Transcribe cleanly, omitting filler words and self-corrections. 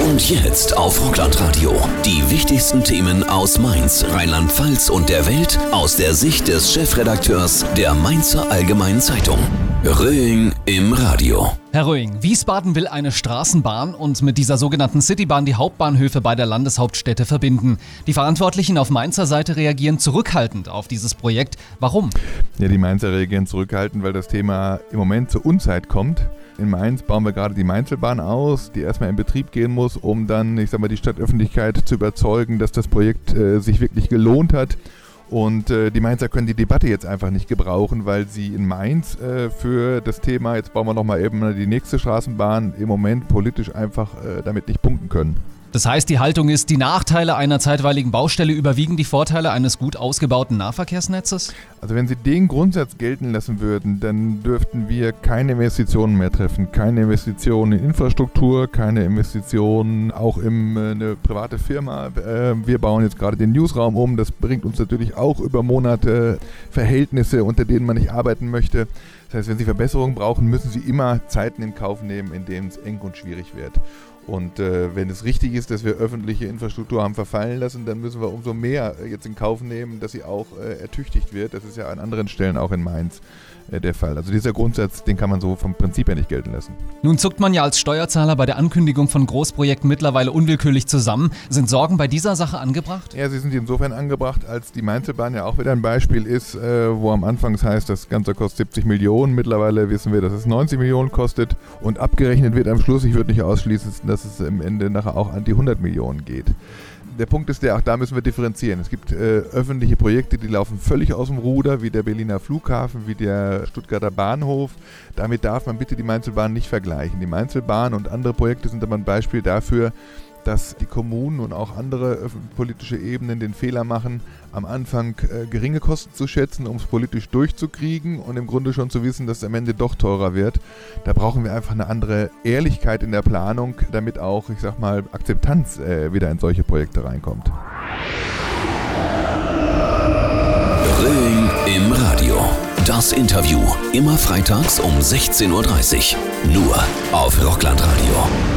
Und jetzt auf Rockland Radio. Die wichtigsten Themen aus Mainz, Rheinland-Pfalz und der Welt aus der Sicht des Chefredakteurs der Mainzer Allgemeinen Zeitung. Röing im Radio. Herr Röing, Wiesbaden will eine Straßenbahn und mit dieser sogenannten Citybahn die Hauptbahnhöfe bei der Landeshauptstädte verbinden. Die Verantwortlichen auf Mainzer Seite reagieren zurückhaltend auf dieses Projekt. Warum? Ja, die Mainzer reagieren zurückhaltend, weil das Thema im Moment zur Unzeit kommt. In Mainz bauen wir gerade die Mainzelbahn aus, die erstmal in Betrieb gehen muss, um dann, die Stadtöffentlichkeit zu überzeugen, dass das Projekt sich wirklich gelohnt hat. Und die Mainzer können die Debatte jetzt einfach nicht gebrauchen, weil sie in Mainz für das Thema, jetzt bauen wir nochmal eben die nächste Straßenbahn, im Moment politisch einfach damit nicht punkten können. Das heißt, die Haltung ist, die Nachteile einer zeitweiligen Baustelle überwiegen die Vorteile eines gut ausgebauten Nahverkehrsnetzes? Also wenn Sie den Grundsatz gelten lassen würden, dann dürften wir keine Investitionen mehr treffen. Keine Investitionen in Infrastruktur, keine Investitionen auch in eine private Firma. Wir bauen jetzt gerade den Newsraum um. Das bringt uns natürlich auch über Monate Verhältnisse, unter denen man nicht arbeiten möchte. Das heißt, wenn Sie Verbesserungen brauchen, müssen Sie immer Zeiten in Kauf nehmen, in denen es eng und schwierig wird. Und wenn es richtig ist, dass wir öffentliche Infrastruktur haben verfallen lassen, dann müssen wir umso mehr jetzt in Kauf nehmen, dass sie auch ertüchtigt wird. Das ist ja an anderen Stellen auch in Mainz der Fall. Also dieser Grundsatz, den kann man so vom Prinzip her nicht gelten lassen. Nun zuckt man ja als Steuerzahler bei der Ankündigung von Großprojekten mittlerweile unwillkürlich zusammen. Sind Sorgen bei dieser Sache angebracht? Ja, sie sind insofern angebracht, als die Mainzelbahn ja auch wieder ein Beispiel ist, wo am Anfang es heißt, das Ganze kostet 70 Millionen. Mittlerweile wissen wir, dass es 90 Millionen kostet. Und abgerechnet wird am Schluss, ich würde nicht ausschließen, dass es am Ende nachher auch an die 100 Millionen geht. Der Punkt ist auch da müssen wir differenzieren. Es gibt öffentliche Projekte, die laufen völlig aus dem Ruder, wie der Berliner Flughafen, wie der Stuttgarter Bahnhof. Damit darf man bitte die Mainzelbahn nicht vergleichen. Die Mainzelbahn und andere Projekte sind aber ein Beispiel dafür, dass die Kommunen und auch andere politische Ebenen den Fehler machen, am Anfang geringe Kosten zu schätzen, um es politisch durchzukriegen und im Grunde schon zu wissen, dass es am Ende doch teurer wird. Da brauchen wir einfach eine andere Ehrlichkeit in der Planung, damit auch, Akzeptanz wieder in solche Projekte reinkommt. Röing im Radio. Das Interview. Immer freitags um 16:30 Uhr. Nur auf Rockland Radio.